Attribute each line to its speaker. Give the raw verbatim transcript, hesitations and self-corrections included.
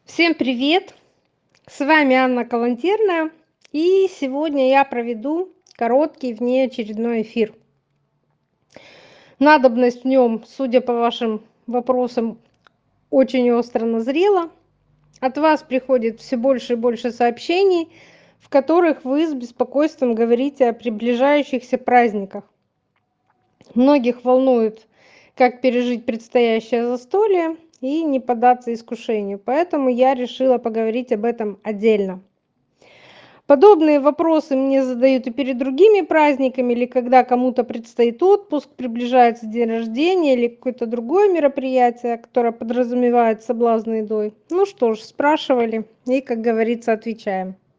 Speaker 1: Всем привет! С вами Анна Калантерная, и сегодня я проведу короткий внеочередной эфир. Надобность в нем, судя по вашим вопросам, очень остро назрела. От вас приходит все больше и больше сообщений, в которых вы с беспокойством говорите о приближающихся праздниках. Многих волнует, как пережить предстоящее застолье и не поддаться искушению, поэтому я решила поговорить об этом отдельно. Подобные вопросы мне задают и перед другими праздниками, или когда кому-то предстоит отпуск, приближается день рождения или какое-то другое мероприятие, которое подразумевает соблазн едой. Ну что ж, спрашивали и, как говорится, отвечаем.